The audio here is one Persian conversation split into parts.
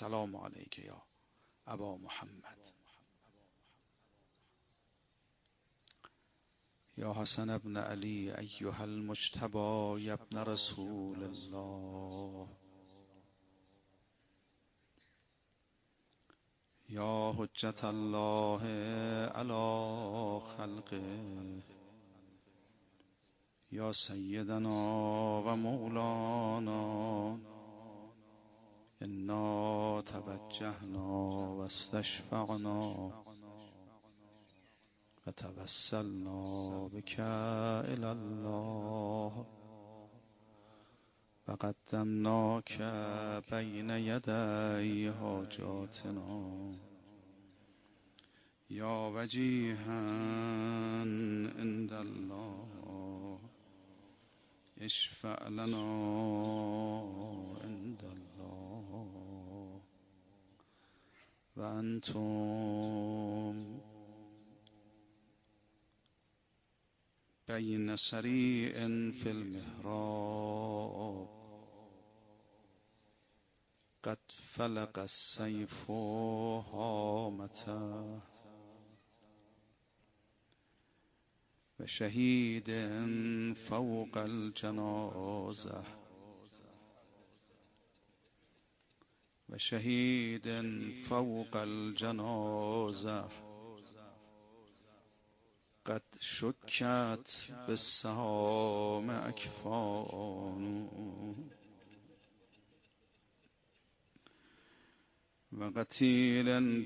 السلام علیک یا ابا محمد یا حسن ابن علی ایها المجتبی یا ابن رسول الله یا حجت الله علی خلقه یا سیدنا و مولانا انا توجهنا و استشفعنا و توسلنا بك الی الله و قدمناک بین یدی حاجاتنا یا وجیها عند الله اشفع لنا عند الله و انتم بین سریع فی المحراب قد فلق السیف هامته و شهید فوق الجنازه و شهید فوق الجنازه قد شکت بالسهام اکفان و قتیل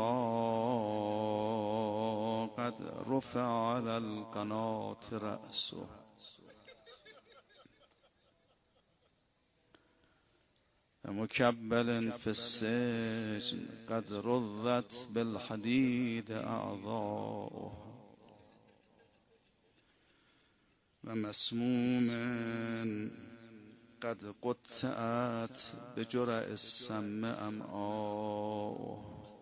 بالعراء قد رفع على القناة رأسه و مکبل فی السجن قد رضت بالحدید اعضاؤه و مسموم قد قطعت بجرع السم امعاؤه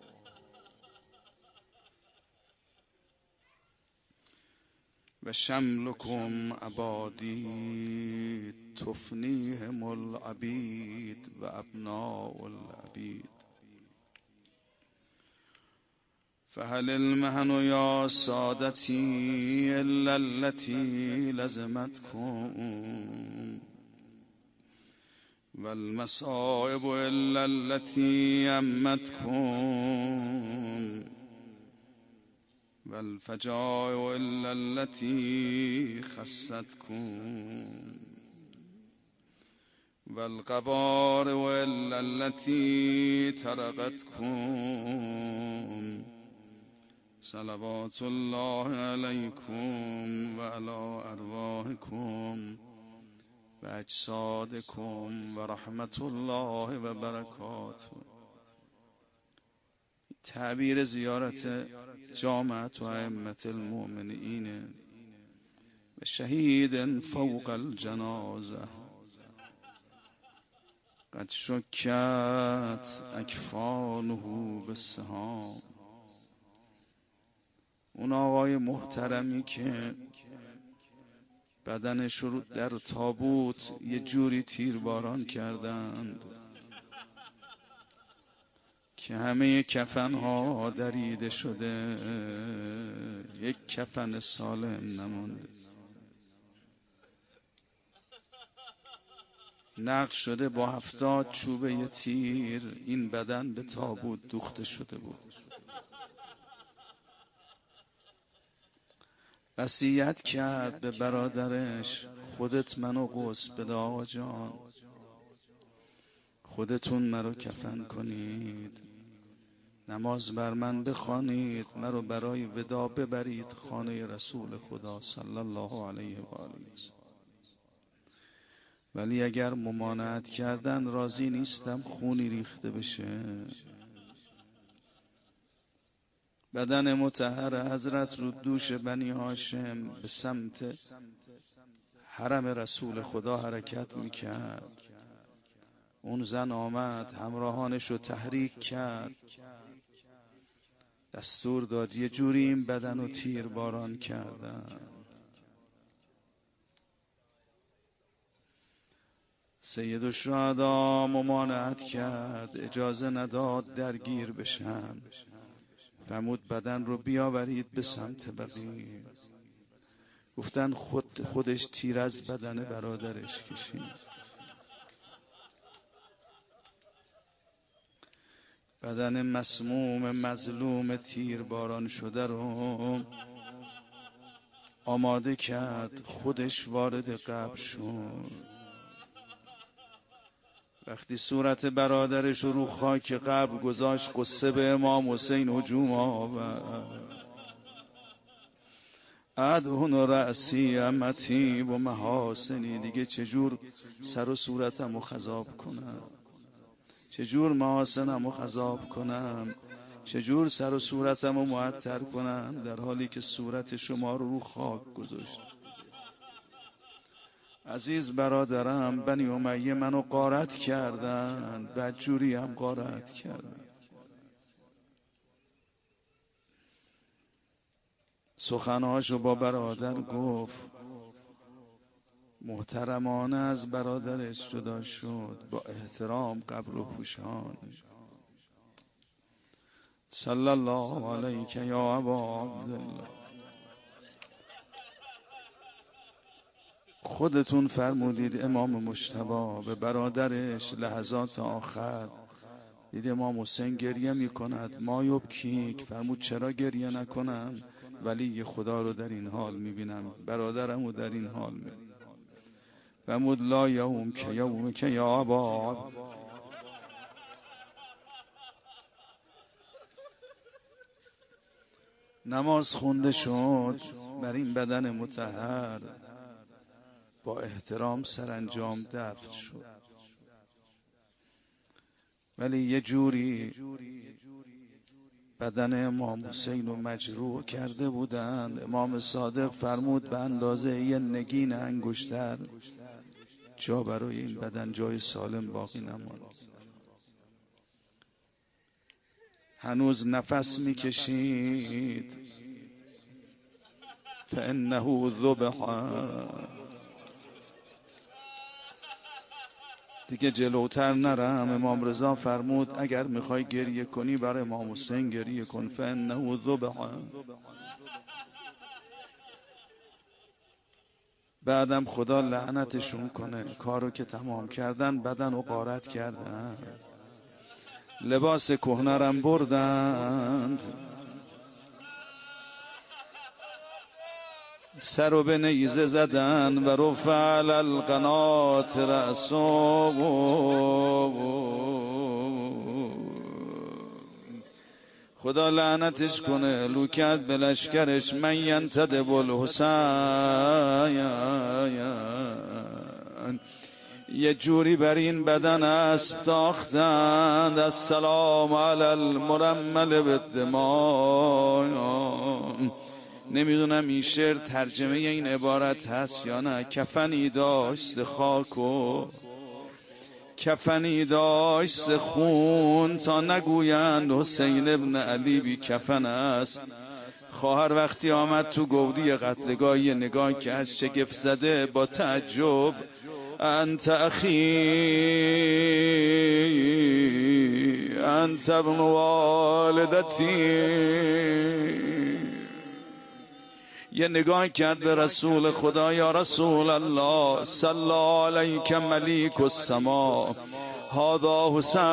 و شملكم عبادی تفنیهم العبید و ابناء العبید فهل المهن یا سادتی الا التي لزمتكم والمصائب الا التي امتكم والفجائع الا التي خستكم والقبائر الا التي تركتكم صلوات الله علیکم و علی ارواحکم و اجسادکم و رحمت الله و برکاته. تعبیر زیارت جامعت و ائمة المؤمنین و شهید فوق الجنازه قد شکت اکفانه بالسهام. اون آقای محترمی که بدنش رو در تابوت یه جوری تیرباران کردند که همه کفنها دریده شده، یک کفن سالم نمانده، نقش شده با 70 چوبه تیر این بدن به تابوت دوخته شده بود. وصیت کرد به برادرش خودت منو غسل بده آقا جان، خودتون مرا کفن کنید، نماز بر من بخوانید، مرا برای ودا ببرید خانه رسول خدا صلی الله علیه و آله وسلم. ولی اگر ممانعت کردن راضی نیستم خونی ریخته بشه. بدن مطهر حضرت رو دوش بنی هاشم به سمت حرم رسول خدا حرکت میکرد. اون زن آمد همراهانش رو تحریک کرد، دستور داد یه جوری این بدن رو تیرباران کردن. سید الشهدا ممانعت کرد، اجازه نداد درگیر بشن. فرمود بدن رو بیاورید به سمت بقیع. گفتن خودش تیر از بدن برادرش کشید. بدن مسموم مظلوم تیر باران شده رو آماده کرد، خودش وارد قبر شد. وقتی صورت برادرش رو خاک قبر گذاشت، قصه به امام حسین هجوم آورد. ادهن رأسی امتی و محاسنی، دیگه چجور سر و صورتم رو خضاب کنم، چجور محاسنم رو خضاب کنم، چجور سر و صورتم رو معطر کنم، در حالی که صورت شما رو خاک گذاشت. عزیز برادرم، بنی امیه منو غارت کردن، بدجوری هم غارت کردن. سخنهاشو با برادر گفت، محترمانه از برادرش جدا شد، با احترام قبر و پوشان. صلی الله علیک یا ابا عبدالله. خودتون فرمودید امام مجتبی به برادرش لحظات آخر دید امام حسین گریه می کند، ما یبکیک، فرمود چرا گریه نکنم، ولی خدا رو در این حال می بینم، برادرم رو در این حال می بینم. فرمود لا یوم که یوم که یا ابا. نماز خونده شد، بر این بدن مطهر با احترام سرانجام دفن شد. ولی یه جوری بدن امام حسین رو مجروح کرده بودند، امام صادق فرمود به اندازه یه نگین انگشتر جا برای این بدن جای سالم باقی نماند. هنوز نفس میکشید. فانه ذبح. دیگه جلوتر نرم. امام رضا فرمود اگر میخوای گریه کنی برای امام حسین گریه کن، فانه ذبح. بعدم خدا لعنتشون کنه، کارو که تمام کردن بدن و غارت کردن، لباس کهنرم بردند، سر و به نیزه زدن و رفع علی القنات رأسه. خدا لعنتش کنه، لوکت به لشکرش من ینتدب الحسین. یه جوری بر این بدن اسب تاختند، السلام علی المرمل بالدماء. نمیدونم این شعر ترجمه این عبارت هست یا نه. کفنی داشت خاک و کفنی داشت خون، تا نگویند حسین ابن علی بی کفن است. خواهر وقتی آمد تو گودی قتلگاه نگاه کرد، شگفت زده با تعجب، انت اخی انت ابن والدتی. یه نگاه کرد به رسول خدا، یا رسول الله صلی علیک ملیک السما، هذا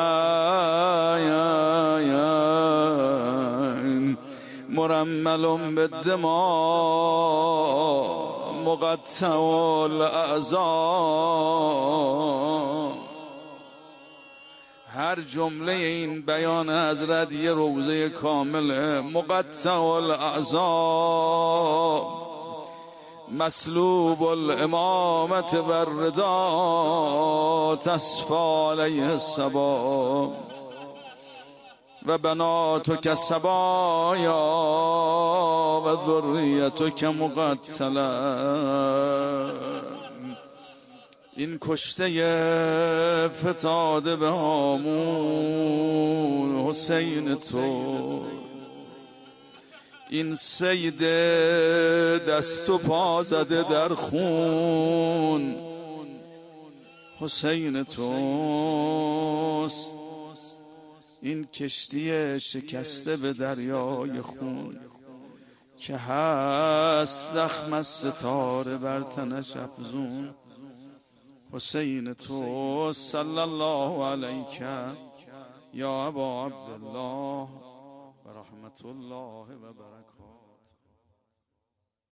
حسین مرمل بالدماء مقطع الاعضاء. هر جمله این بیان حضرت یه روزه کامله. مقطع الاعضاء مسلوب الامامت والرضا، تصفى علیه الصبا و بناتک سبایا و ذریتک مقتلا. این کشته فتاده به هامون حسین تو، این سید دست و پا زده در خون حسین توست این کشتی شکسته به دریای خون که هست زخم از ستاره بر تنش افزون. حسین تو صلی الله علیک یا ابا عبدالله و رحمت الله و برکاته.